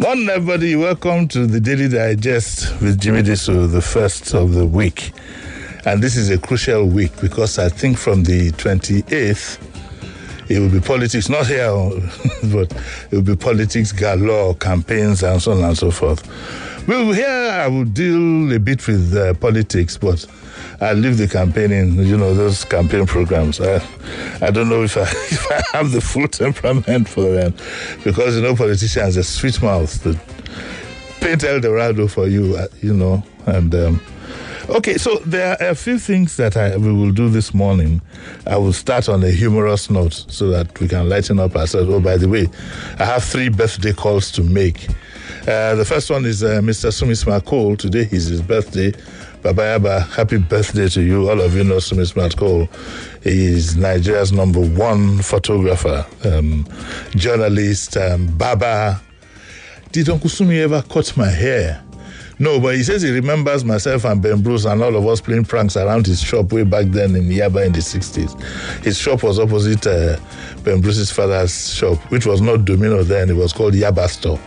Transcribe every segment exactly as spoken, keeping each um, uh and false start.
Morning, everybody. Welcome to the Daily Digest with Jimmy Diso, the first of the week. And this is a crucial week because I think from the twenty-eighth, it will be politics, not here, but it will be politics galore, campaigns, and so on and so forth. Well, here I will deal a bit with uh, politics, but I'll leave the campaigning, you know, those campaign programs. I, I don't know if I, if I have the full temperament for them, because, you know, politicians are sweet mouths that paint El Dorado for you, you know, and... Um, Okay, so there are a few things that I, we will do this morning. I will start on a humorous note so that we can lighten up ourselves. Oh, by the way, I have three birthday calls to make. Uh, the first one is uh, Mister Sumisma Cole. Today is his birthday. Baba Yaba, happy birthday to you. All of you know Sumisma Cole. He is Nigeria's number one photographer, um, journalist, um, Baba. Did Uncle Sumi ever cut my hair? No, but he says he remembers myself and Ben Bruce and all of us playing pranks around his shop way back then in Yaba in the sixties. His shop was opposite uh, Ben Bruce's father's shop, which was not Domino then. It was called Yaba Store.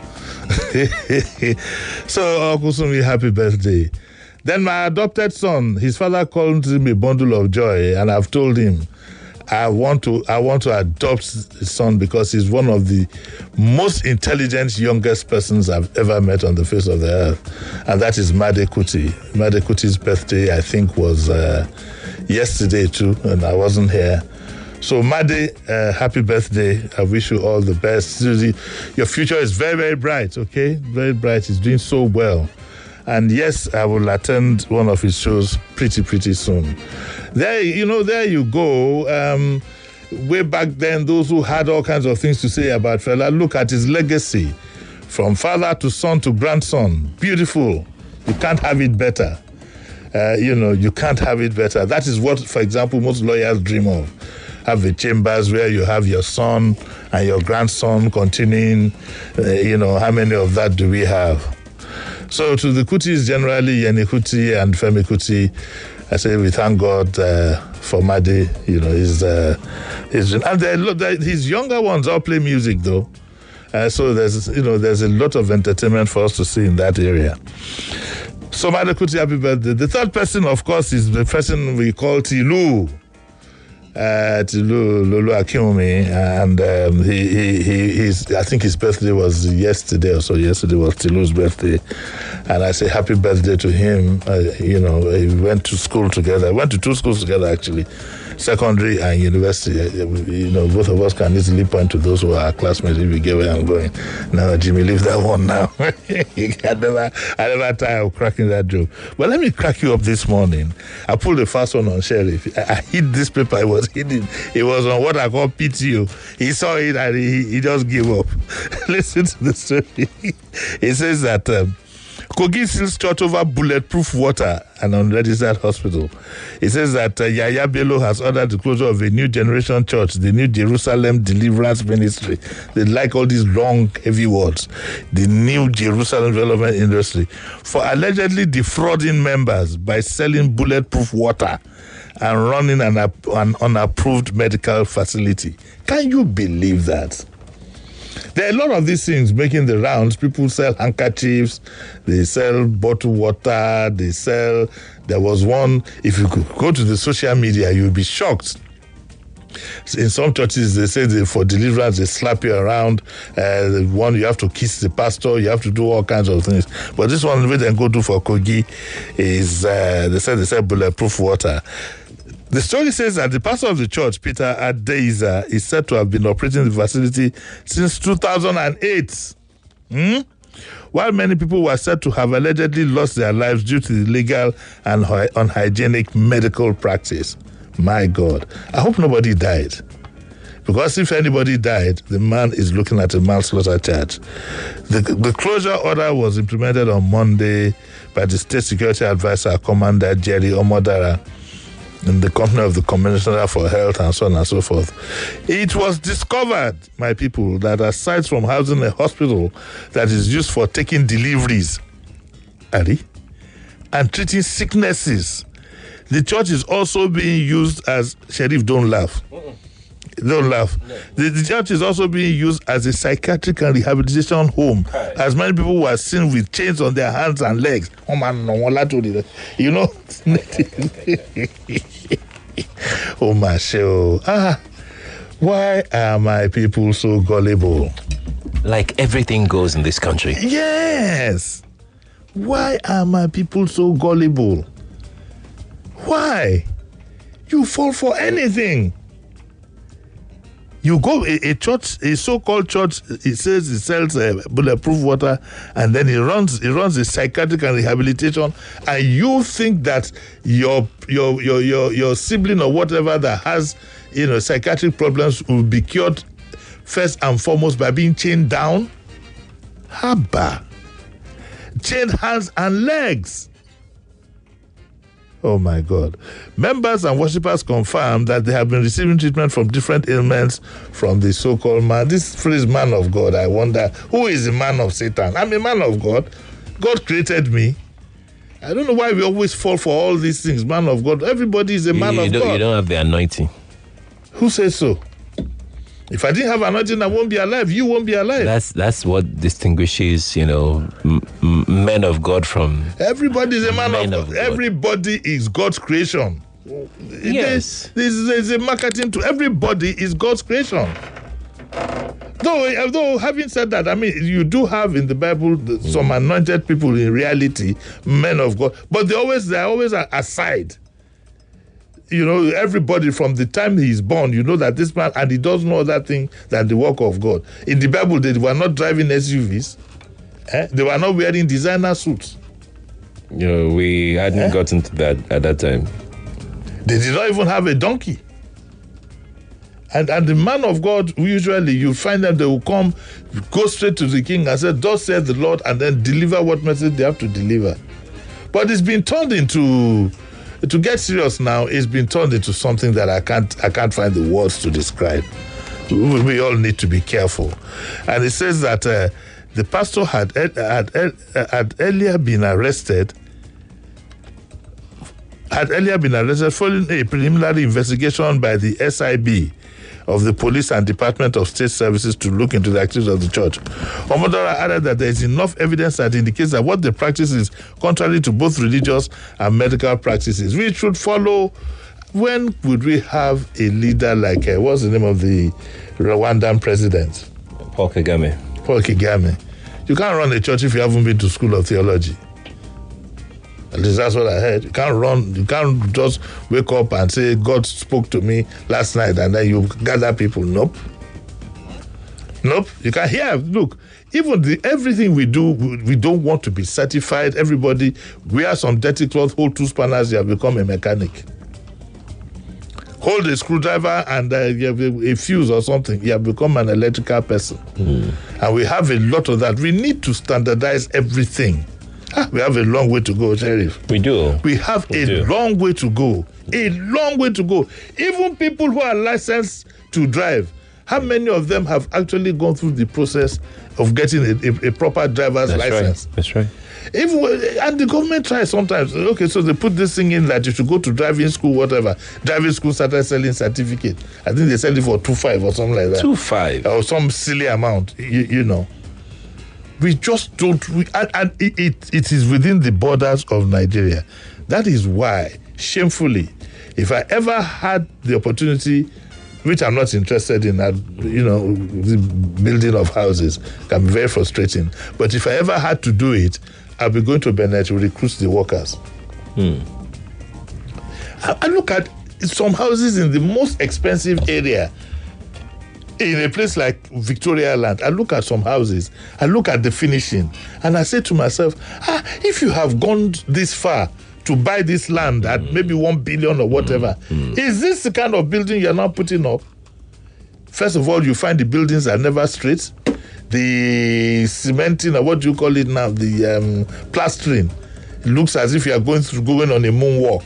So, Uncle Sumi, happy birthday. Then my adopted son, his father called him a bundle of joy, and I've told him, I want to I want to adopt his son because he's one of the most intelligent, youngest persons I've ever met on the face of the earth. And that is Made Kuti. Made Kuti's birthday, I think, was uh, yesterday too, and I wasn't here. So Made, uh, happy birthday. I wish you all the best. Your future is very, very bright, okay? Very bright. He's doing so well. And yes, I will attend one of his shows pretty, pretty soon. There, you know, there you go. Um, way back then, those who had all kinds of things to say about Fela, look at his legacy. From father to son to grandson. Beautiful. You can't have it better. Uh, you know, you can't have it better. That is what, for example, most lawyers dream of. Have the chambers where you have your son and your grandson continuing. Uh, you know, how many of that do we have? So to the Kutis generally, Yeni Kuti and Femi Kuti, I say we thank God uh, for Made. You know, he's, uh, he's and they're, his younger ones all play music though, uh, so there's you know there's a lot of entertainment for us to see in that area. So Made Kuti, happy birthday. The third person, of course, is the person we call Tilu. Uh, Tilu Lulu Akinwumi, and um, he, he, he, he's, I think his birthday was yesterday or so. Yesterday was Tilu's birthday, and I say happy birthday to him. Uh, you know, we went to school together. Went to two schools together actually, secondary and university. Uh, you know, both of us can easily point to those who are our classmates if we get where I'm going. Now, Jimmy, leave that one now. I never, I never tire of cracking that joke. But let me crack you up this morning. I pulled the first one on Sheriff. I, I hid this paper. I was hidden. It was on what I call P T O. He saw it and he, he just gave up. Listen to the story. It says that um, Kogi seals church over bulletproof water and unregistered hospital. It says that uh, Yaya Bello has ordered the closure of a New Generation Church, the New Jerusalem Deliverance Ministry. They like all these long, heavy words. The New Jerusalem Development Industry for allegedly defrauding members by selling bulletproof water and running an, an unapproved medical facility. Can you believe that? There are a lot of these things making the rounds. People sell handkerchiefs, they sell bottled water, they sell... There was one, if you could go to the social media, you'll be shocked. In some churches, they say they, for deliverance, they slap you around. Uh, the one, you have to kiss the pastor, you have to do all kinds of things. But this one, we then go to for Kogi, is, uh, they said they sell bulletproof water. The story says that the pastor of the church, Peter Adeiza, is said to have been operating the facility since two thousand eight. Hmm? While many people were said to have allegedly lost their lives due to the illegal and unhygienic medical practice. My God. I hope nobody died. Because if anybody died, the man is looking at a manslaughter charge. The, the closure order was implemented on Monday by the State Security Advisor, Commander Jerry Omodara, in the company of the Commissioner for Health and so on and so forth. It was discovered, my people, that aside from housing a hospital that is used for taking deliveries, Ali, and treating sicknesses, the church is also being used as, Sheriff, don't laugh. Don't laugh. No. The, the church is also being used as a psychiatric and rehabilitation home. Right. As many people were seen with chains on their hands and legs. Oh man, no one like to you know. Oh my show. Ah, why are my people so gullible? Like everything goes in this country. Yes. Why are my people so gullible? Why? You fall for anything. You go a, a church, a so-called church. It says it sells uh, bulletproof water, and then it runs it runs a psychiatric and rehabilitation. And you think that your your your your your sibling or whatever that has you know psychiatric problems will be cured first and foremost by being chained down? Haba, chained hands and legs. Oh my God. Members and worshippers confirm that they have been receiving treatment from different ailments from the so-called man. This phrase, man of God, I wonder, who is the man of Satan? I'm a man of God. God created me. I don't know why we always fall for all these things. Man of God. Everybody is a man you, you of don't, God. You don't have the anointing. Who says so? If I didn't have anointing, I won't be alive. You won't be alive. That's that's what distinguishes, you know, m- m- men of God from. Everybody is a man of, of God. Everybody is God's creation. Yes. There's, there's a marketing to everybody is God's creation. Though, though, having said that, I mean, you do have in the Bible some anointed people in reality, men of God, but they always they're always aside. You know, everybody from the time he is born, you know that this man, and he does no other thing than the work of God. In the Bible, they were not driving S U Vs. Eh? They were not wearing designer suits. You know, we hadn't eh? gotten to that at that time. They did not even have a donkey. And and the man of God, usually you find that they will come, go straight to the king and say, thus saith the Lord, and then deliver what message they have to deliver. But it's been turned into... To get serious now, it's been turned into something that I can't I can't find the words to describe. We, we all need to be careful. And it says that uh, the pastor had, had, had, had earlier been arrested had earlier been arrested following a preliminary investigation by the S I B of the Police and Department of State Services to look into the activities of the church. Omodora added that there is enough evidence that indicates that what they practice is contrary to both religious and medical practices. We should follow. When would we have a leader like, uh, what's the name of the Rwandan president? Paul Kagame. Paul Kagame. You can't run a church if you haven't been to school of theology. At least that's what I heard. You can't run, you can't just wake up and say, God spoke to me last night, and then you gather people. Nope. Nope. You can hear. Look, even the, everything we do, we, we don't want to be certified. Everybody wear some dirty cloth, hold two spanners, you have become a mechanic. Hold a screwdriver and uh, you have a, a fuse or something, you have become an electrical person. Mm. And we have a lot of that. We need to standardize everything. Ah, we have a long way to go, Sheriff. We do. We have we a do. long way to go. A long way to go. Even people who are licensed to drive, how many of them have actually gone through the process of getting a, a, a proper driver's That's license? Right. That's right. Even, and the government tries sometimes. Okay, so they put this thing in that you should go to driving school, whatever. Driving school started selling certificate. I think they sell it for two five or something like that. Two five or some silly amount. You, you know. We just don't, we, and, and it, it, it is within the borders of Nigeria. That is why, shamefully, if I ever had the opportunity, which I'm not interested in, that, you know, the building of houses can be very frustrating. But if I ever had to do it, I'll be going to Benin to recruit the workers. Hmm. I, I look at some houses in the most expensive area. In a place like Victoria Land, I look at some houses, I look at the finishing, and I say to myself, ah, if you have gone this far to buy this land at mm. maybe one billion or whatever, mm. is this the kind of building you're now putting up? First of all, you find the buildings are never straight. The cementing, or what do you call it now, the um, plastering, it looks as if you are going through going on a moonwalk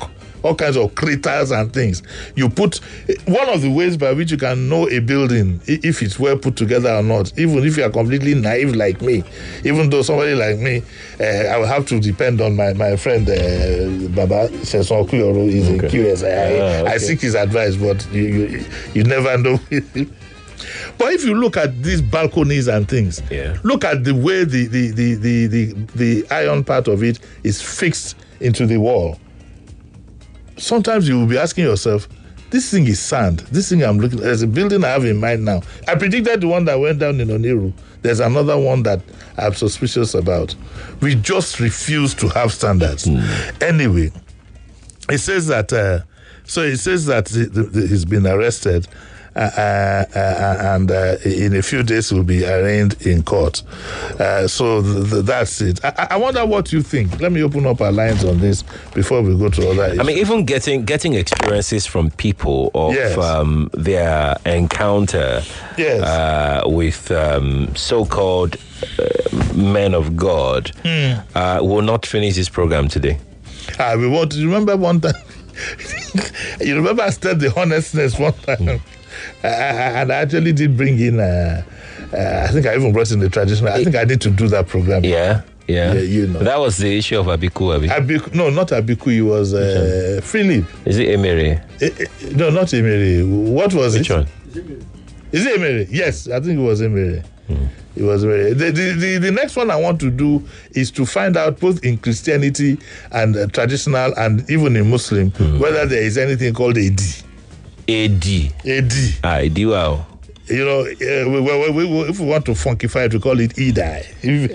all kinds of craters and things. You put one of the ways by which you can know a building if it's well put together or not, even if you are completely naive like me, even though somebody like me, uh, I will have to depend on my, my friend uh, Baba Seson Kuyoro. He's okay. curious. I, ah, okay. I seek his advice, but you you, you never know. But if you look at these balconies and things, yeah. look at the way the the, the, the, the the iron part of it is fixed into the wall. Sometimes you will be asking yourself, this thing is sand. This thing I'm looking at, there's a building I have in mind now. I predicted the one that went down in Oniru. There's another one that I'm suspicious about. We just refuse to have standards. Mm. Anyway, it says that, uh, so it says that the, the, he's been arrested. Uh, uh, uh, and uh, in a few days will be arraigned in court. Uh, so th- th- that's it. I-, I wonder what you think. Let me open up our lines on this before we go to other issues. I mean, even getting getting experiences from people of yes. um, their encounter yes. uh, with um, so-called uh, men of God. Mm. Uh, will not finish this program today. Ah, we want to remember one time. You remember I said the honestness one time. Mm. Uh, and I actually did bring in, uh, uh, I think I even brought in the traditional. I think I need to do that program. Yeah, yeah. yeah you know. That was the issue of Abiku, Abi. Abiku no, not Abiku. It was uh, Philip. Is it Emery? Uh, uh, no, not Emery. What was Which it? Which one? Is it Emery? Yes, I think it was Emery. Hmm. It was Emery. The, the, the, the next one I want to do is to find out both in Christianity and uh, traditional and even in Muslim hmm. whether there is anything called A D. A D. A D. Ah, A D, wow. You know, uh, we, we, we, we, if we want to funkify it, we call it E D I.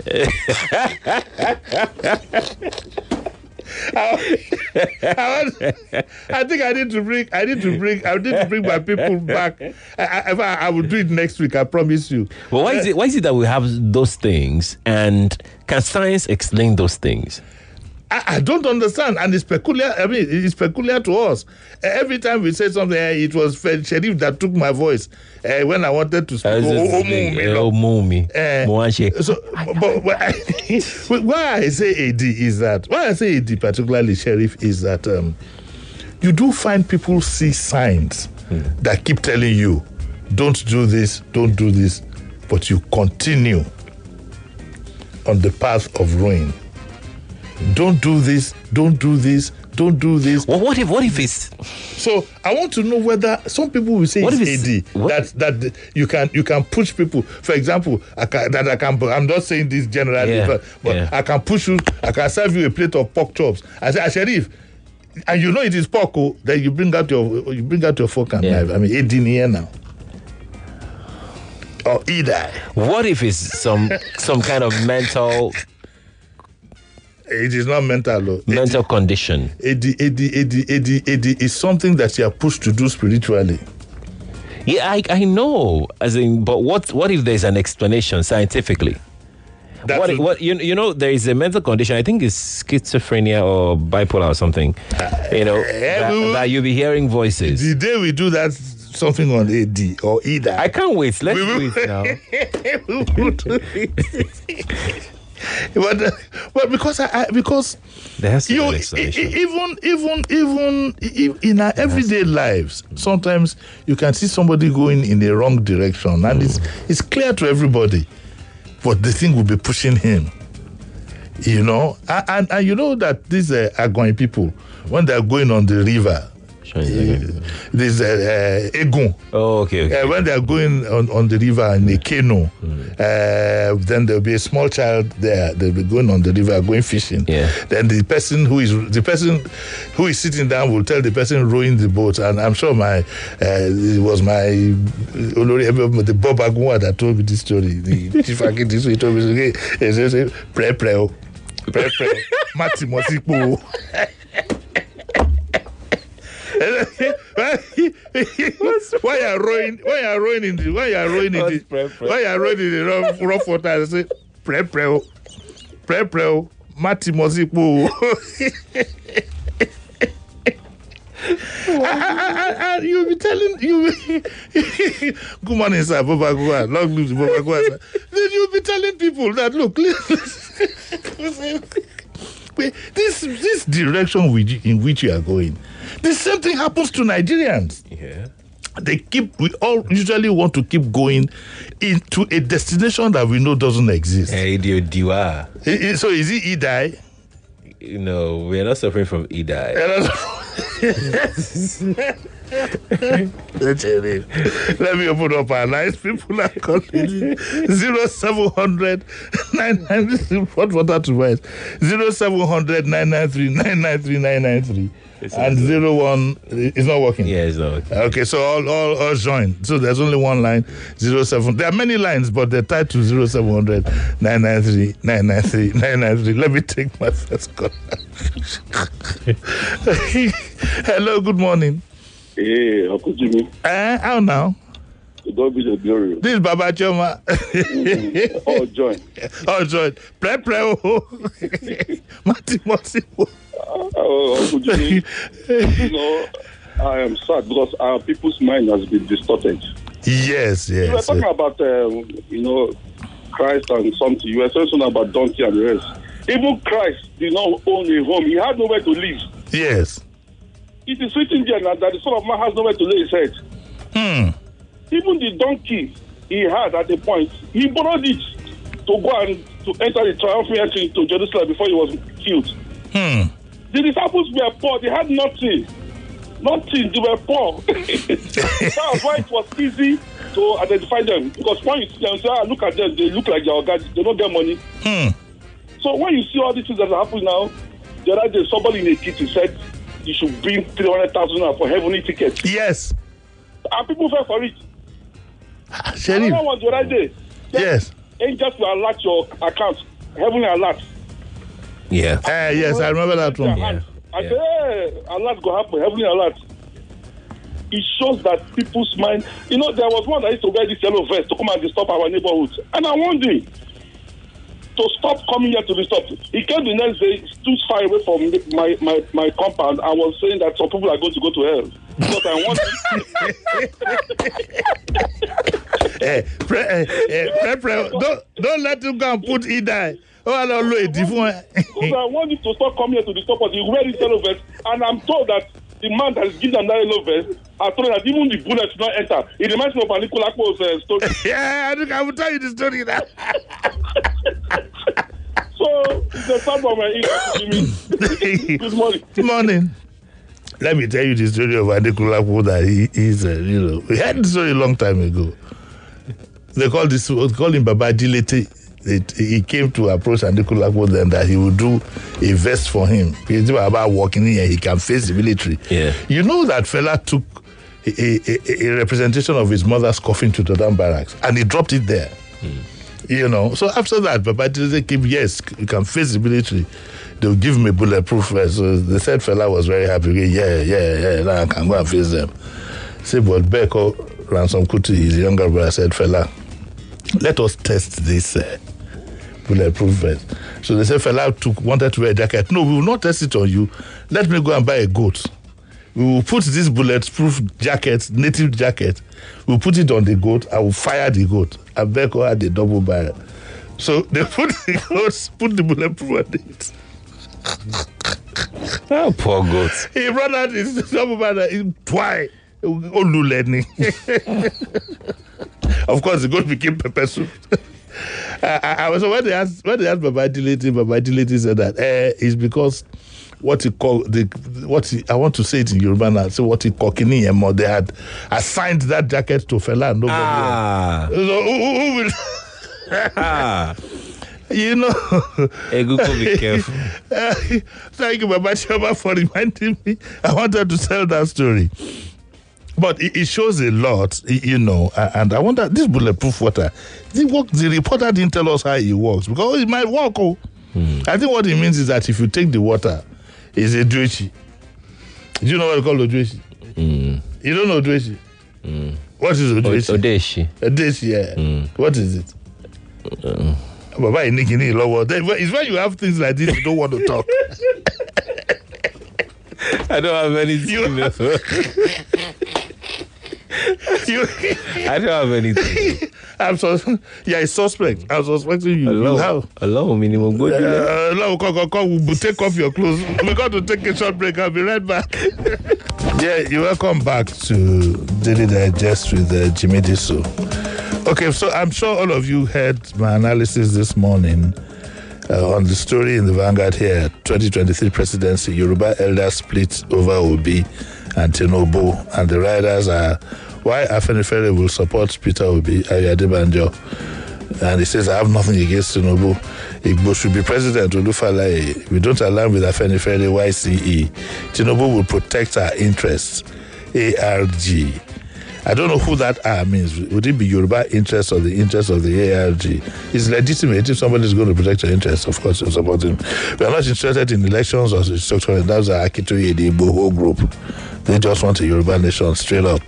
I, I, I think I need to bring. I need to bring. I need to bring my people back. I, I, I will do it next week. I promise you. Well, why is it? Why is it that we have those things, and can science explain those things? I, I don't understand, and it's peculiar. I mean, it's peculiar to us. Uh, every time we say something, uh, it was Sheriff that took my voice uh, when I wanted to speak. Oh, Mumi. So, but, but I, why I say A D is that why I say A D particularly Sheriff is that um, you do find people see signs hmm. that keep telling you, don't do this, don't do this, but you continue on the path of ruin. Don't do this, don't do this, don't do this. Well, what if what if it's so I want to know whether some people will say what it's, it's A D what? that that you can you can push people. For example, I can, that I can I'm not saying this generally, yeah, but, but yeah. I can push you, I can serve you a plate of pork chops. I say, Sheriff, and you know it is pork, oh, then you bring out your you bring out your fork and yeah. knife. I mean A D in here now. Or E D I. What if it's some some kind of mental It is not mental. Though. Mental A D, condition. A D, A D, A D, A D, A D is something that you are pushed to do spiritually. Yeah, I I know. As in, but what what if there's an explanation scientifically? That what, what you you know there is a mental condition. I think it's schizophrenia or bipolar or something. Uh, you know uh, that, will, that you'll be hearing voices. The day we do that, something on A D or E D I. I can't wait. Let's do it now. We will do it. But, uh, but because I, I because there has to you be an explanation. even even even even in our everyday lives, sometimes you can see somebody going in the wrong direction, and mm. it's it's clear to everybody, but the thing will be pushing him. You know, and and, and you know that these uh, Agoin people, when they are going on the river. Uh, this uh, uh, Egun. Oh, okay. okay. Uh, when they are going on, on the river in a canoe, mm. uh, then there will be a small child there. They'll be going on the river, going fishing. Yeah. Then the person who is the person who is sitting down will tell the person rowing the boat. And I'm sure my uh, it was my the Bob Agunwa that told me this story. The chief architect he told me, he said, "Pray, pray, pray, pray, Mati Mosipo." Why are rowing? Why are rowing in the? Why are rowing in the? Why are rowing in the rough, rough water? I say, pray, pray, pray, pray, Mati Mosipo. And you'll be telling you, good morning, sir, Boba Gua, long live Boba Gua. Then you'll be telling people that look, listen, this this direction which, in which you are going, the same thing happens to Nigerians. Yeah. They keep, we all usually want to keep going into a destination that we know doesn't exist. Hey, dear Diwa. I- I- So is it Idai? No, we're not suffering from Idai. Let me open up our lines. People are calling zero seven hundred nine nine three. What was that device? Zero seven hundred nine nine three nine nine three nine nine three. And zero one is not working. Yeah, it's not working. Okay, so all, all all join. So there's only one line. Zero seven. There are many lines, but they're tied to zero seven hundred nine nine three nine nine three nine nine three. Let me take my first call. Hello. Good morning. Hey, Uncle Jimmy. Uh, how now? God be the glory. This is Baba Choma. Oh, join. Oh, join. Pre pre oh. Mati Mati. Oh, Uncle Jimmy. You know, I am sad because our people's mind has been distorted. Yes, yes. We were talking about, um, you know, Christ and something. You were saying something about donkey and the rest. Even Christ did not own a home. He had nowhere to live. Yes. It is written there now that the Son of Man has nowhere to lay his head. Hmm. Even the donkey he had at the point, he borrowed it to go and to enter the triumphant entry into Jerusalem before he was killed. Hmm. The disciples were poor. They had nothing. Nothing. They were poor. That's why it was easy to identify them. Because when you see them, say, ah, look at them. They look like they are guys. They don't get money. Hmm. So when you see all these things that are happening now, the other day somebody in a kitchen said you should bring three hundred thousand for heavenly tickets. Yes. And people fell for it. Sheriff. Another one the other day. Yes. Angels will alert your account. Heavenly alert. Yeah. Uh, yes, I remember that one. Yeah. I Yeah. say, hey, alert go happen. Heavenly alert. It shows that people's mind. You know, there was one that used to wear this yellow vest to come and disturb our neighborhood. And I warned him to stop coming here to disturb. He came the next day, stood far away from my, my, my compound. I was saying that some people are going to go to hell. Because I want Eh, pre, eh, eh, pre, pre, don't, don't let him go and put Idai. Oh, I don't know it. Because I want him to stop coming here to disturb us. He wear this yellow vest. And I'm told that the man that is giving that yellow vest, I told him that even the bullets do not enter. It reminds me of Anikulapo's uh, story. Yeah, I, think I will tell you the story now. So, it's a sad one. Good morning. Good morning. Let me tell you the story of Anikulapo that he is, uh, you know, we had the story a long time ago. They call this, they call him Baba Dilete. It, he came to approach Anikulapo then that he would do a vest for him. He's about walking in here, he can face the military. Yeah. You know that fella took a, a, a representation of his mother's coffin to Todan Barracks and he dropped it there. Mm. You know, so after that, Baba Dilete came, yes, you can face the military. They'll give him a bulletproof vest. So the said fella was very happy. Yeah, yeah, yeah, now I can go and face them. Say, but Beko Ransom Kuti, his younger brother, said, fella, let us test this uh, bulletproof vest. So they said, fella took, wanted to wear a jacket. No, we will not test it on you. Let me go and buy a goat. We will put this bulletproof jacket, native jacket, we'll put it on the goat. I will fire the goat. And Beko had a double barrel. So they put the goats, put the bulletproof on it. Oh, poor goat. He brought out his double barrel. Why? Oluleni. Of course, the goat became pepper soup. I, I, I was when they asked when they asked Baba Dilete, Baba Dilete said that eh, it's because what he called the what he, I want to say it in Yoruba now. So what he Kokini Emo, they had assigned that jacket to Fela and nobody Ah. else. So who, who, who will? Ah. You know. Eguko, be careful. Uh, thank you, Baba Choma, for reminding me. I wanted to tell that story. But it, it shows a lot, you know, and I wonder, this bulletproof water, the, work, the reporter didn't tell us how it works, because it might work. Oh. Hmm. I think what it means is that if you take the water, it's a dwechi. Do you know what they call Odweshi? Mm. You don't know Odweshi? Mm. What is Odweshi? Odeshi. Odeshi, yeah. Mm. What is it? Uh. Baba, it's when you have things like this, you don't want to talk. I don't have anything. You, you, I don't have anything. I'm so, yeah, a suspect. I'm suspecting you. Hello. You have. Hello, minimum. Go Uh, no, come, come, come. We'll take off your clothes. We're going to take a short break. I'll be right back. Yeah, you're welcome back to Daily Digest with uh, Jimmy Diso. Okay, so I'm sure all of you heard my analysis this morning uh, on the story in the Vanguard here. twenty twenty-three presidency, Yoruba elders split over Obi and Tinubu, and the riders are why Afenifere will support Peter Obi, Ayo Adebanjo. And he says, I have nothing against Tinubu. Igbo should be president. Olufalaye. If we don't align with Afenifere Y C E, Tinubu will protect our interests. A R G. I don't know who that R means. Would it be Yoruba interest or the interest of the A R G? It's legitimate. If somebody is going to protect your interests, of course you support him. We are not interested in elections or structural. That's the Akitoye, the Igbo whole group. They just want a Yoruba nation straight up.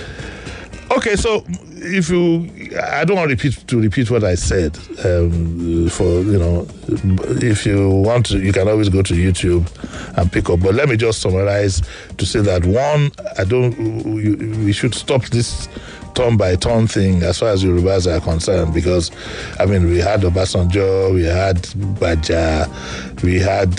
Okay, so if you, I don't want to repeat to repeat what I said. Um, for you know, if you want to, you can always go to YouTube and pick up. But let me just summarize to say that one, I don't. We, we should stop this turn by turn thing as far as Yorubas are concerned, because I mean we had Obasanjo, we had Baja, we had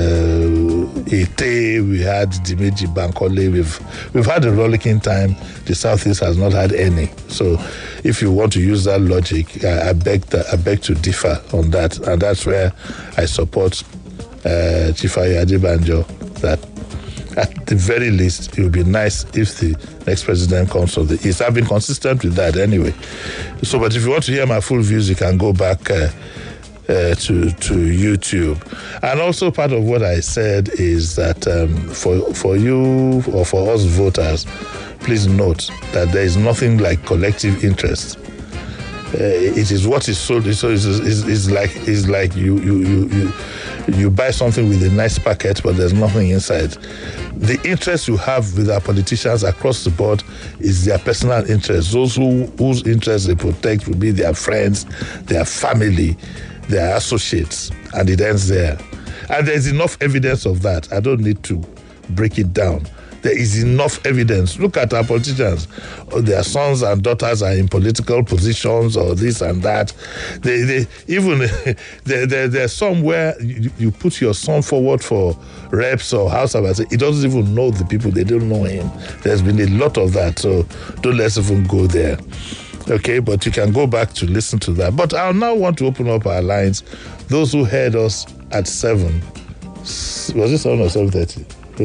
uh, Ete, we had Dimeji Bankole. We've we've had a rollicking time. The Southeast has not had any. So if you want to use that logic, I, I beg that, I beg to differ on that, and that's where I support uh, Chief Ayo Adebanjo, that at the very least, it would be nice if the next president comes from the East. I've been consistent with that anyway. So, but if you want to hear my full views, you can go back uh, uh, to to YouTube. And also, part of what I said is that um, for for you or for us voters, please note that there is nothing like collective interest. Uh, it is what is sold. So it's, it's, it's like it's like you you you you you buy something with a nice packet, but there's nothing inside. The interest you have with our politicians across the board is their personal interest. Those who whose interests they protect will be their friends, their family, their associates, and it ends there. And there's enough evidence of that. I don't need to break it down. There is enough evidence. Look at our politicians. Their sons and daughters are in political positions or this and that. They, they even there, there, there's somewhere you, you put your son forward for reps or house of assembly. He doesn't even know the people. They don't know him. There's been a lot of that. So don't let's even go there. Okay, but you can go back to listen to that. But I now want to open up our lines. Those who heard us at seven, was it seven or seven thirty?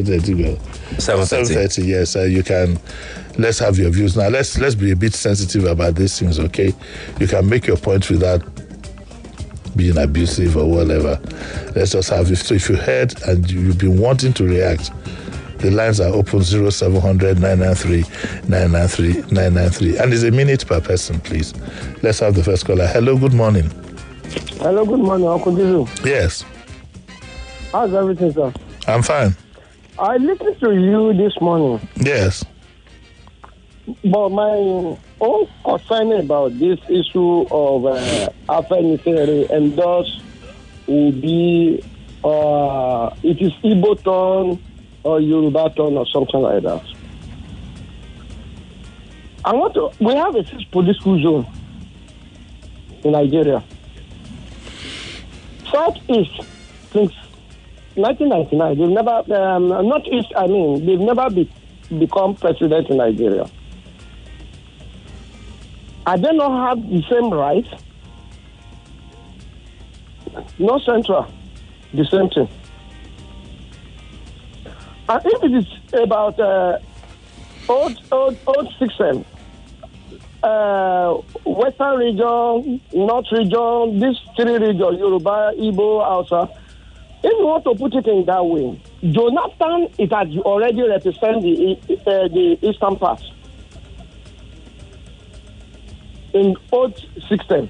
seven thirty. Yes, uh, you can. Let's have your views now. Let's let's be a bit sensitive about these things, okay? You can make your point without being abusive or whatever. Let's just have it. So if you heard and you've been wanting to react, the lines are open zero seven hundred nine nine three nine nine three nine nine three, and it's a minute per person, please. Let's have the first caller. Hello, good morning. Hello, good morning, Uncle Dizu. Yes. How's everything, sir? I'm fine. I listened to you this morning. Yes. But my own concern about this issue of uh, Afenifere and thus will be uh, it is Igbo turn or Yoruba turn or something like that. I want to. We have a six political zone in Nigeria. Southeast since nineteen ninety-nine, they've never, um, not East, I mean, they've never be, become president in Nigeria. I do not have the same rights. No Central, the same thing. And if it is about uh, old, old, old system, uh, Western region, North region, these three regions, Yoruba, Igbo, Hausa, if you want to put it in that way, Jonathan, it has already represented the, uh, the Eastern part in old system.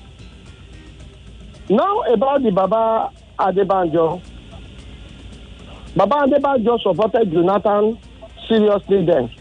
Now about the Baba Adebanjo. Baba Adebanjo supported Jonathan seriously then.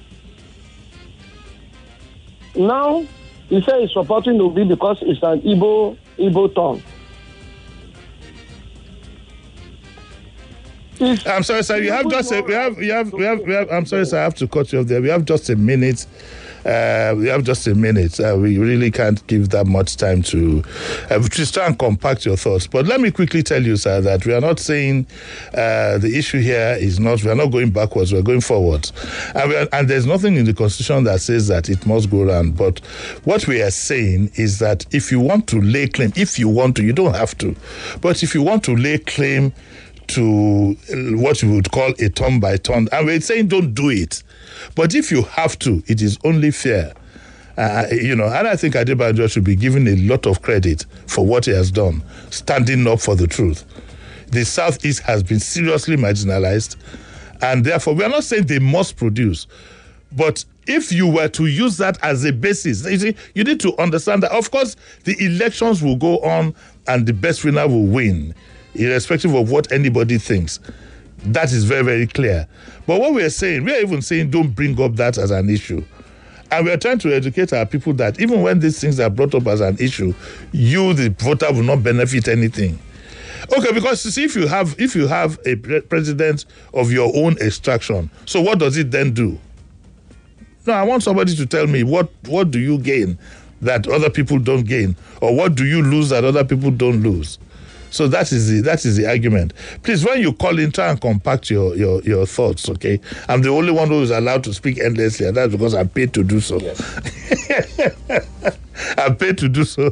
Now he says he's supporting Obi because it's an Igbo Igbo tongue. It's, I'm sorry, sir. You have just a, we have you have we have we have. I'm sorry, sir. I have to cut you off there. We have just a minute. Uh, we have just a minute. Uh, we really can't give that much time to uh, just try and compact your thoughts. But let me quickly tell you, sir, that we are not saying uh, the issue here is not. We are not going backwards. We are going forwards, and, we are, and there's nothing in the Constitution that says that it must go round. But what we are saying is that if you want to lay claim, if you want to, you don't have to, but if you want to lay claim to what you would call a turn by turn, and we're saying don't do it. But if you have to, it is only fair. Uh, you know, and I think Adebanjo should be given a lot of credit for what he has done, standing up for the truth. The Southeast has been seriously marginalized, and therefore we are not saying they must produce. But if you were to use that as a basis, you see, you need to understand that, of course, the elections will go on and the best winner will win, irrespective of what anybody thinks. That is very, very clear. But what we are saying, we are even saying don't bring up that as an issue. And we are trying to educate our people that even when these things are brought up as an issue, you, the voter, will not benefit anything. Okay, because you see, if you have if you have a president of your own extraction, so what does it then do? No, I want somebody to tell me what, what do you gain that other people don't gain? Or what do you lose that other people don't lose? So that is the that is the argument. Please, when you call in, try and compact your, your, your thoughts, okay? I'm the only one who is allowed to speak endlessly, and that's because I'm paid to do so. Yes. I'm paid to do so.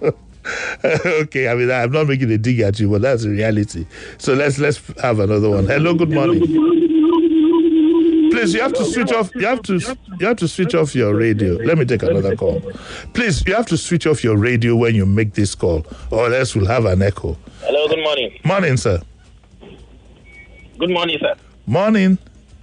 Okay, I mean, I'm not making a dig at you, but that's the reality. So let's let's have another one. Hello, good morning. Please, you have to switch off. You have to you have to switch off your radio. Let me take another call. Please, you have to switch off your radio when you make this call, or else we'll have an echo. Hello, good morning. Morning, sir. Good morning, sir. Morning.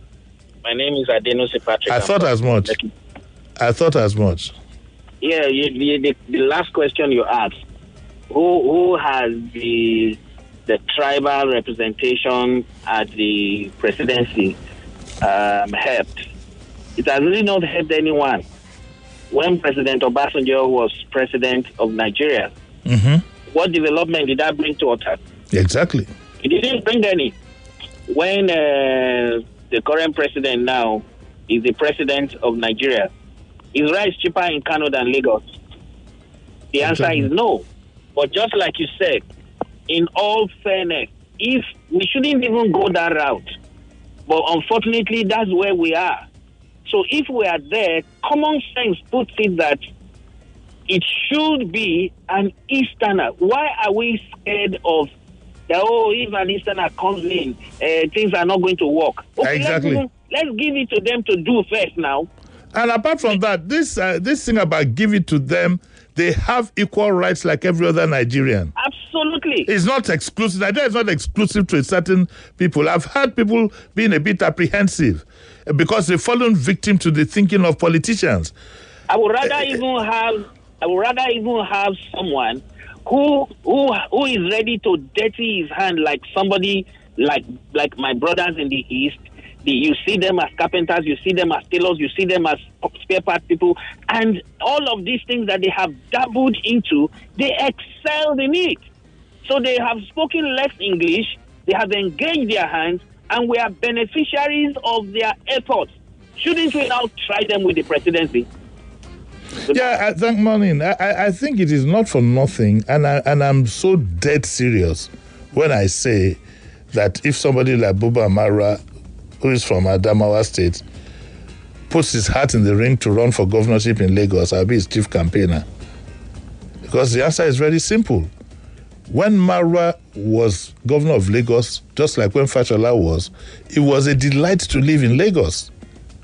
My name is Adenose Patrick. I I'm thought as much. I thought as much. Yeah, you, the, the, the last question you asked, who who has the the tribal representation at the presidency um, helped? It has really not helped anyone. When President Obasanjo was president of Nigeria, Mm-hmm. what development did that bring to Ota? Exactly. It didn't bring any. When uh, the current president now is the president of Nigeria, is rice cheaper in Kano than Lagos? The answer Exactly. is no. But just like you said, in all fairness, if we shouldn't even go that route, but unfortunately, that's where we are. So if we are there, common sense puts it that it should be an Easterner. Why are we scared of that? Oh, if an Easterner comes in, uh, things are not going to work. Okay, Exactly. Let's, let's give it to them to do first now. And apart from that, this uh, this thing about give it to them, they have equal rights like every other Nigerian. Absolutely. It's not exclusive. Nigeria is not exclusive to certain people. I've heard people being a bit apprehensive because they've fallen victim to the thinking of politicians. I would rather even have I would rather even have someone who who who is ready to dirty his hand like somebody like like my brothers in the East. The, you see them as carpenters, you see them as tailors, you see them as spare part people, and all of these things that they have dabbled into, they excelled in it. So they have spoken less English, they have engaged their hands, and we are beneficiaries of their efforts. Shouldn't we now try them with the presidency? Yeah, I think, morning. I, I think it is not for nothing, and I, and I'm so dead serious when I say that if somebody like Buba Amara, who is from Adamawa State, puts his hat in the ring to run for governorship in Lagos, I'll be his chief campaigner. Because the answer is very simple. When Marwa was governor of Lagos, just like when Fashola was, it was a delight to live in Lagos.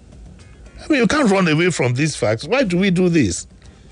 I mean, you can't run away from these facts. Why do we do this?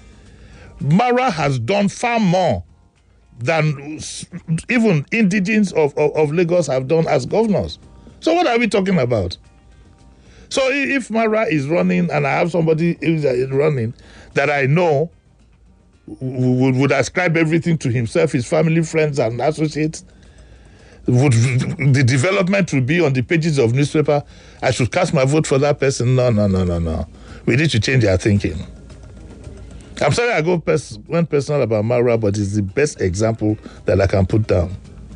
Marwa has done far more than even indigenes of, of, of Lagos have done as governors. So what are we talking about? So if Marwa is running and I have somebody is running that I know would, would ascribe everything to himself, his family, friends, and associates, would the development would be on the pages of newspaper, I should cast my vote for that person? No, no, no, no, no. We need to change our thinking. I'm sorry I go pers- went personal about Marwa, but it's the best example that I can put down.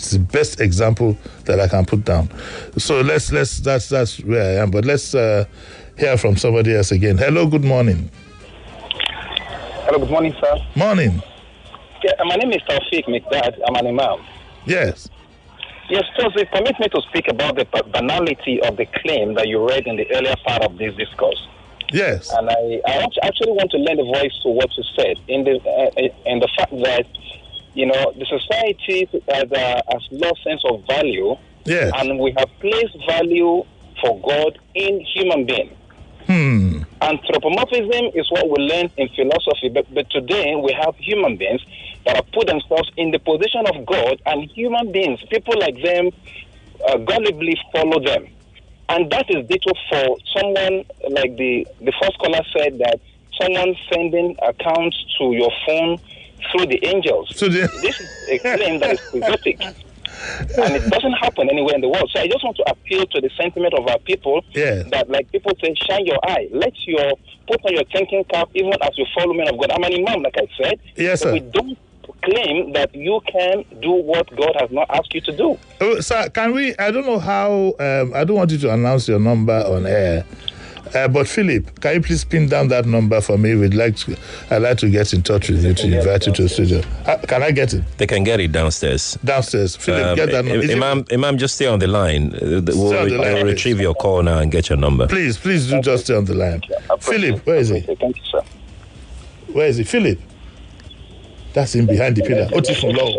It's the best example that I can put down. So let's let's that's that's where I am. But let's uh, hear from somebody else again. Hello, good morning. Hello, good morning, sir. Morning. Yeah, my name is Taufik Mikdad. I'm an imam. Yes. Yes, first, it permits me to speak about the banality of the claim that you read in the earlier part of this discourse. Yes. And I, I actually want to lend a voice to what you said in the uh, in the fact that, you know, the society has, uh, has lost sense of value. Yes. And we have placed value for God in human beings. Hmm. Anthropomorphism is what we learn in philosophy, but, but today we have human beings that have put themselves in the position of God, and human beings, people like them, uh, gullibly follow them. And that is ditto for someone like the, the first caller said, that someone sending accounts to your phone through the angels. So the- this is a claim that is quixotic. And it doesn't happen anywhere in the world. So I just want to appeal to the sentiment of our people, yes. that, like people say, shine your eye. Let your, put on your thinking cap, even as you follow men of God. I'm an imam, like I said. Yes, but sir. we don't claim that you can do what God has not asked you to do. Oh, sir, can we, I don't know how, um, I don't want you to announce your number on air, uh, but Philip, can you please pin down that number for me? We'd like to, I'd like to get in touch with you to invite you to the studio. Uh, can I get it? They can get it downstairs. Downstairs. Philip, Um, get that number. Imam, Imam, just stay on the line. Uh, We'll, on the line, I'll please. retrieve your call now and get your number. Please, please do just stay on the line. Philip, where is he? Thank you, sir. Where is he? Philip? That's him behind the pillar. Oti from Law.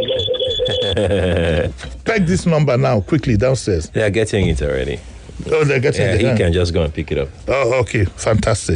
Peg this number now, quickly, downstairs. They are getting it already. Oh, they're getting Yeah, it. he huh? can just go and pick it up. Oh, okay. Fantastic.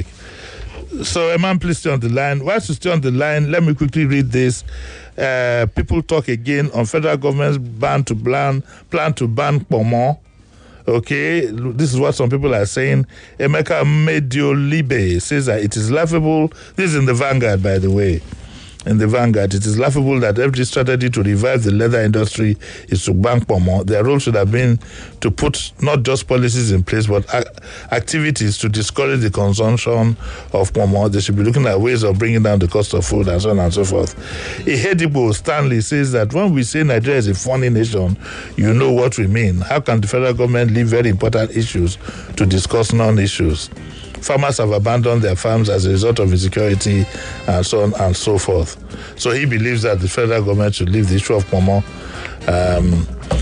So, Imam, please stay on the line. Whilst you stay on the line, let me quickly read this. Uh, people talk again on federal government's ban to ban, plan to ban Pomo. Okay, this is what some people are saying. Emeka Mediolibe says that it is laughable. This is in the Vanguard, by the way. In the Vanguard, it is laughable that every strategy to revive the leather industry is to ban Pomo. Their role should have been to put not just policies in place, but ac- activities to discourage the consumption of Pomo. They should be looking at ways of bringing down the cost of food and so on and so forth. Ihedibo Stanley says that when we say Nigeria is a funny nation, you know what we mean. How can the federal government leave very important issues to discuss non-issues? Farmers have abandoned their farms as a result of insecurity and so on and so forth. So he believes that the federal government should leave the issue of Pomo. Um,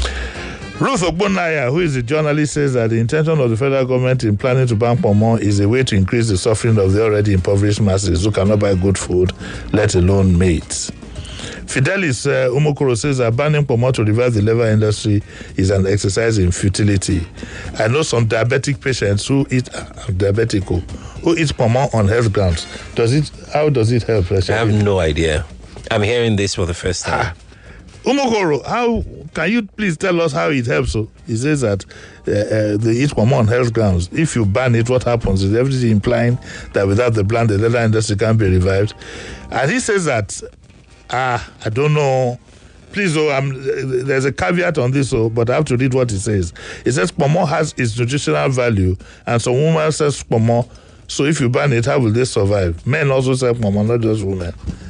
Ruth Ogbonaya, who is a journalist, says that the intention of the federal government in planning to ban Pomo is a way to increase the suffering of the already impoverished masses who cannot buy good food, let alone mates. Fidelis uh, Umokoro says that banning Pomo to revive the leather industry is an exercise in futility. I know some diabetic patients who eat uh, diabetic who eat Pomo on health grounds. Does it? How does it help? I have no idea. I'm hearing this for the first time. Ah. Umokoro, how can you please tell us how it helps? So he says that uh, uh, they eat Pomo on health grounds. If you ban it, what happens? Is everything implying that without the ban, the leather industry can't be revived? And he says that. Ah, I don't know. Please, oh, I'm, there's a caveat on this, oh, but I have to read what it says. It says Pomo has its nutritional value, and some woman says Pomo. So if you ban it, how will they survive? Men also say Pomo, not just women.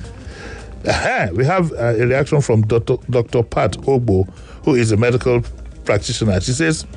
Uh-huh. We have uh, a reaction from Doctor Doctor Pat Ogbo, who is a medical practitioner. She says,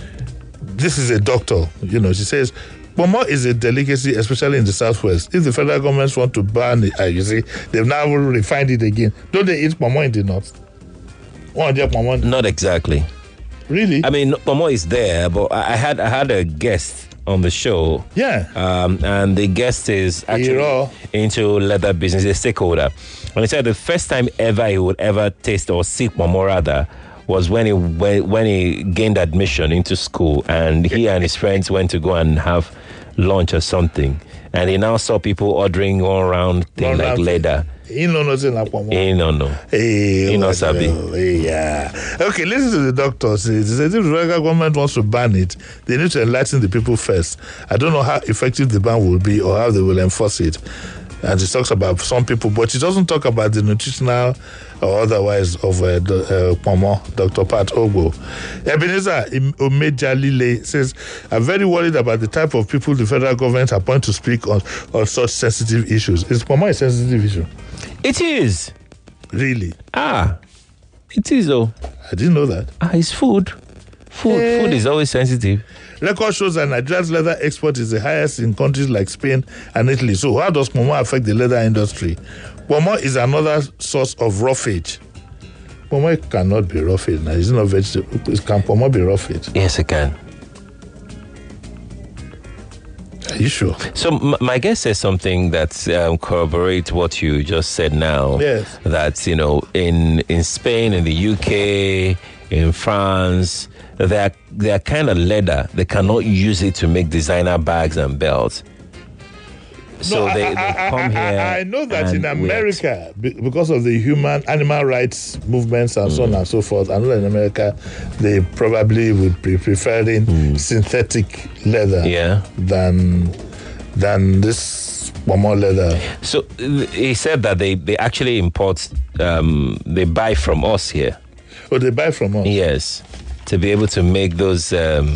this is a doctor, you know, she says, Pomo is a delicacy, especially in the southwest. If the federal governments want to ban it, uh, you see, they've now refined it again. Don't they eat Pomo in the north? Oh, they Pomo. Not exactly. Really? I mean, Pomo is there, but I had I had a guest on the show. Yeah. Um, and the guest is actually Hero. into leather business, a stakeholder. And he said the first time ever he would ever taste or see Pomo rather was when he when he gained admission into school, and he and his friends went to go and have lunch or something, and he now saw people ordering one round thing One like round leather. He no nothing like Pomo. He no no. Hey, He no what sabi. the- hey, yeah. Okay, listen to the doctor. He says if the federal government wants to ban it, they need to enlighten the people first. I don't know how effective the ban will be or how they will enforce it. And he talks about some people, but he doesn't talk about the nutritional or otherwise of uh, uh, Pomo, Doctor Pat Ogbo. Ebenezer Omejalile says, I'm very worried about the type of people the federal government appoint to speak on, on such sensitive issues. Is Pomo a sensitive issue? It is. Really? Ah. It is, though. I didn't know that. Ah, it's food. Food, Eh. food is always sensitive. Record shows that Nigeria's leather export is the highest in countries like Spain and Italy. So how does pomo affect the leather industry? Pomo is another source of roughage. Pomo cannot be roughage. Now, it's not vegetable. Can pomo be roughage? Yes, it can. Are you sure? So m- my guest says something that um, corroborates what you just said now. Yes. That, you know, in, in Spain, in the U K, in France, they're, they're kind of leather. They cannot use it to make designer bags and belts. So no, they, I, they I, come I, here. I, I know that in and we ex- America, be- because of the human animal rights movements and mm. so on and so forth, I know that in America they probably would be preferring mm. synthetic leather yeah. than than this pomo leather. So he said that they, they actually import, um, they buy from us here. Oh, they buy from us? Yes, to be able to make those um,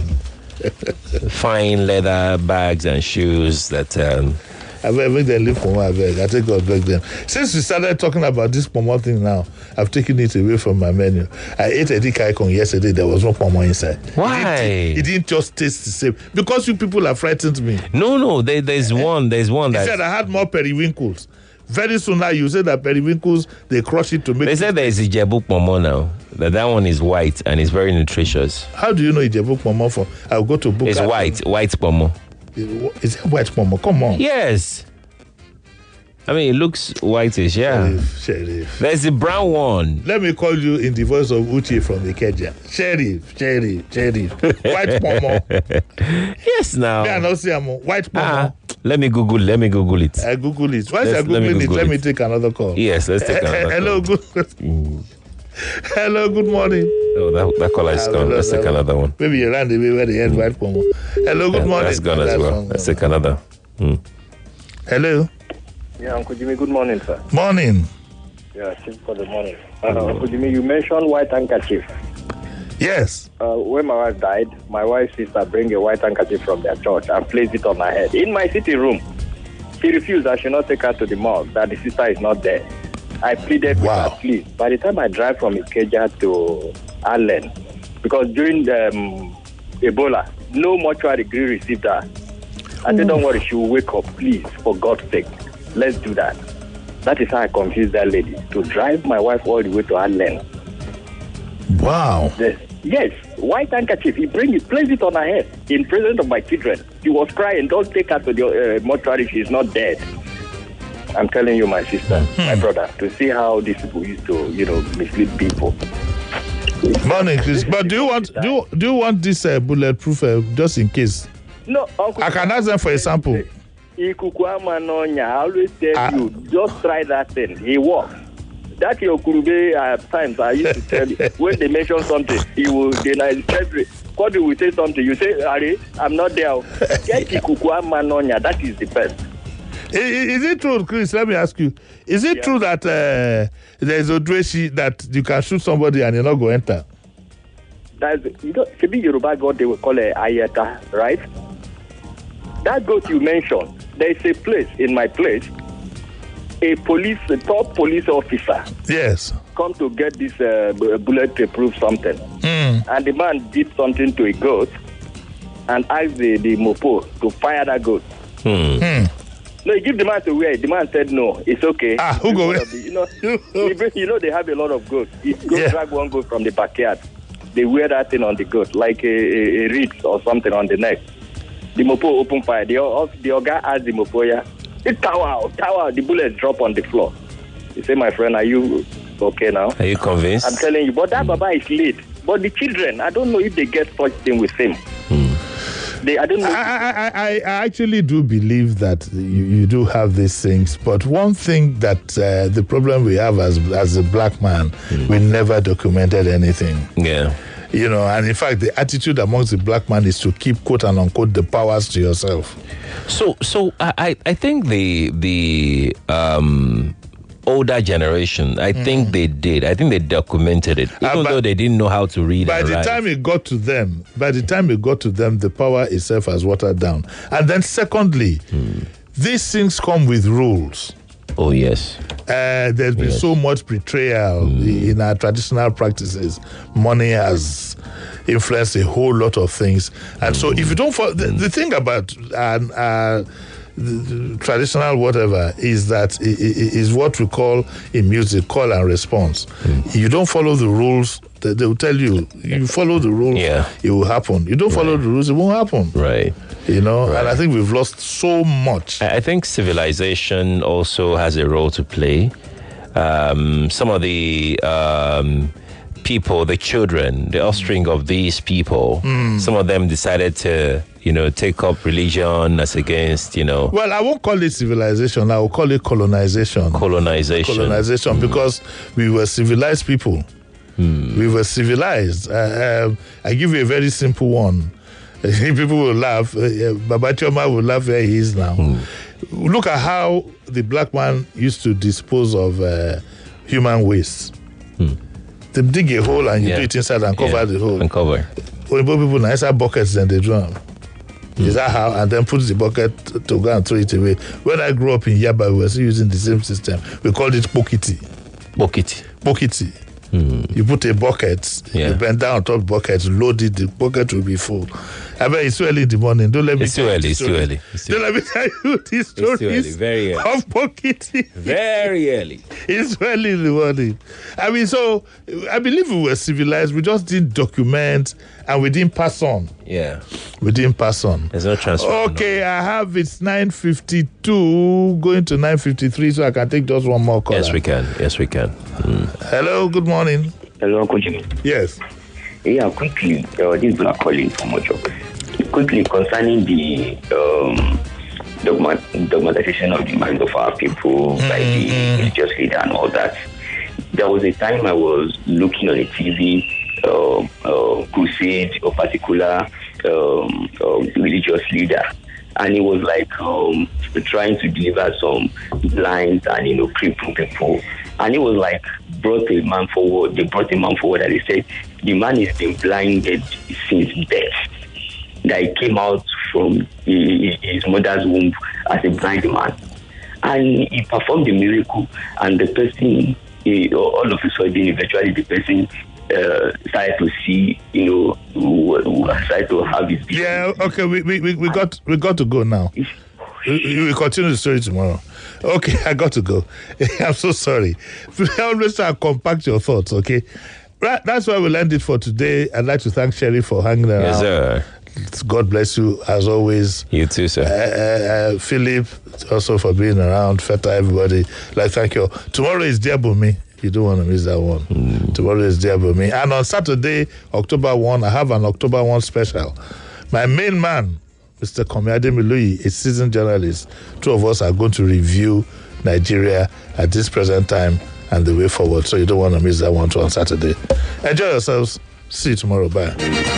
fine leather bags and shoes that... Um, I make them leave pomo, I beg. I take God beg them. Since we started talking about this pomo thing now, I've taken it away from my menu. I ate a dikaikon yesterday. There was no pomo inside. Why? It didn't, it didn't just taste the same. Because you people have frightened me. No, no. There, there's one. There's one that... He said I had more periwinkles. Very soon now, you said that periwinkles, they crush it to make... They said there is Ijebu pomo now. That that one is white and it's very nutritious. How do you know Ijebu pomo from? I'll go to book. It's white. White pomo. Is it white pomo? Come on. Yes. I mean, it looks whitish, yeah. Sheriff, Sheriff. There's the brown one. Let me call you in the voice of Uche from Ikeja. Sheriff, Sheriff, Sheriff. White pomo. Yes, now. Me, I not see am white pomo. Ah, let me Google. Let me Google it. I Google it. Once Let's- I Google let me it, Google let it. me take another call. Yes, let's take another Hello, call. good. Hello, good morning. Oh, that, that caller is Ah, gone. no, Let's no. take another one. Maybe you ran the way where they had white pomo. Hello, good Yeah, morning. that's gone as That's well. one Let's gone. take another. Hmm. Hello. Yeah, Uncle Jimmy, good morning, sir. Morning. Yeah, chief for the morning. Uh, Uncle Jimmy, you mentioned white handkerchief. Yes. Uh, when my wife died, my wife's sister bring a white handkerchief from their church and place it on her head. In my sitting room, she refused. I should not take her to the morgue, that the sister is not there. I pleaded with Wow. her, please. By the time I drive from Ikeja to Allen, because during the um, Ebola, no mortuary degree received her. I said, don't worry, she will wake up, please, for God's sake. Let's do that. That is how I confused that lady, to drive my wife all the way to Allen. Wow. Yes, yes, white handkerchief. He bring it, place it on her head in presence of my children. He was crying, don't take her to the uh, mortuary, she's not dead. I'm telling you, my sister, my brother, to see how these people used to, you know, mislead people. Morning, Chris. But do you want do you, do you want this uh, bulletproof uh, just in case? No, Uncle, I can ask them for a sample. Ikukwamanonya, I always tell Ah. you, just try that thing. He works. That your Kurube uh, times I used to tell you, when they mention something, he will, then I every Kodu will say something, you say, Ari, I'm not there. Get Ikukwamanonya, that is the best. I- i- Is it true, Chris? Let me ask you. Is it Yeah. true that uh, there is a dreshy that you can shoot somebody and you're not going to enter? That's, you know, Shebi Yoruba God, they will call it Ayeta, right? That goat you mentioned, there is a place, in my place, a police, a top police officer Yes. come to get this uh, bu- bullet to prove something. Mm. And the man did something to a goat and asked the, the mopo to fire that goat. Hmm. Mm. No, he give the man to wear. The man said, no, it's okay. Ah, who go Because of the- You know, you bring- you know, they have a lot of goats. If goat Yeah. drag one goat from the backyard, they wear that thing on the goat, like a, a, a wreath or something on the neck. The mopo open fire. The, o- the Oga asked the mopo, yeah, it tower, tower, the bullets drop on the floor. He said, my friend, are you okay now? Are you convinced? I'm telling you, but that Baba is late. But the children, I don't know if they get such thing with him. They, I don't know. I, I, I, I actually do believe that you, you do have these things, but one thing that uh, the problem we have as as a black man, we never documented anything. Yeah. You know, and in fact, the attitude amongst the black man is to keep quote and unquote the powers to yourself. So, so I, I- I think the the um, older generation, I think they did. I think they documented it, even Ah, but- though they didn't know how to read. By and the write. time it got to them, by the time it got to them, the power itself has watered down. And then secondly, these things come with rules. Oh, yes. Uh, there's been Yes. so much betrayal Mm. in our traditional practices. Money has influenced a whole lot of things. And mm. so if you don't follow, the, the thing about uh, uh, the, the traditional whatever is that i- i- is what we call in music call and response. Mm. You don't follow the rules, they, they will tell you. You follow the rules, Yeah. it will happen. You don't follow Right. the rules, it won't happen. Right. You know, Right. and I think we've lost so much. I I think civilization also has a role to play. Um, some of the um, people, the children, the offspring of these people, some of them decided to, you know, take up religion as against, you know, Well, I won't call it civilization. I will call it colonization. colonization. colonization because we were civilized people. We were civilized. Uh, um, I give you a very simple one. People will laugh. Uh, Baba Choma will laugh where he is now. Look at how the black man used to dispose of uh, human waste. They dig a hole and you Yeah. do it inside and cover Yeah, the hole. and cover. When people now inside buckets and they drown. Is that how? And then put the bucket to go and throw it away. When I grew up in Yaba, we were still using the same system. We called it pokiti. Bokiti. Pokiti. You put a bucket, Yeah. you bend down on top of the bucket, load it, the bucket will be full. I mean, it's too early in the morning. Don't let me It's too tell you early, the it's too story. early, it's too Don't let me tell you the too early, stories very early. of pokiti. Very early. It's early in the morning. I mean, so I believe we were civilized. We just didn't document and we didn't pass on. Yeah. We didn't pass on. There's no transfer. Okay, I have it's nine fifty-two going to nine fifty-three, so I can take just one more call. Yes, we can. Yes, we can. Mm. Hello, good morning. Hello, Uncle Jimmy. Yes. Yeah, quickly, uh, this is Black calling from Mojo. Quickly, concerning the um, dogma, dogmatization of the minds of our people by the religious leader and all that. There was a time I was looking on a T V uh, uh, crusade of particular um, uh, religious leader, and he was like um, trying to deliver some lines and, you know, cripple people. And he was like, brought a man forward. They brought a man forward and they said, the man has been blinded since birth. That he came out from his mother's womb as a blind man. And he performed a miracle. And the person, he, all of a sudden, eventually the person uh, started to see, you know, who, who started to have his vision. Yeah, okay, we, we, we, we got we got to go now. We, we continue the story tomorrow. Okay, I got to go. I'm so sorry. Always try to compact your thoughts, okay? Right, that's why we'll end it for today. I'd like to thank Sherry for hanging around. Yes, sir. God bless you, as always. You too, sir. Uh, uh, Philip, also for being around. Feta, everybody. Like, thank you. Tomorrow is Diabumi. You don't want to miss that one. Mm. Tomorrow is Diabumi. And on Saturday, October first, I have an October first special. My main man, Mister Komiade Milui, a seasoned journalist. Two of us are going to review Nigeria at this present time and the way forward. So you don't want to miss that one too on Saturday. Enjoy yourselves. See you tomorrow. Bye.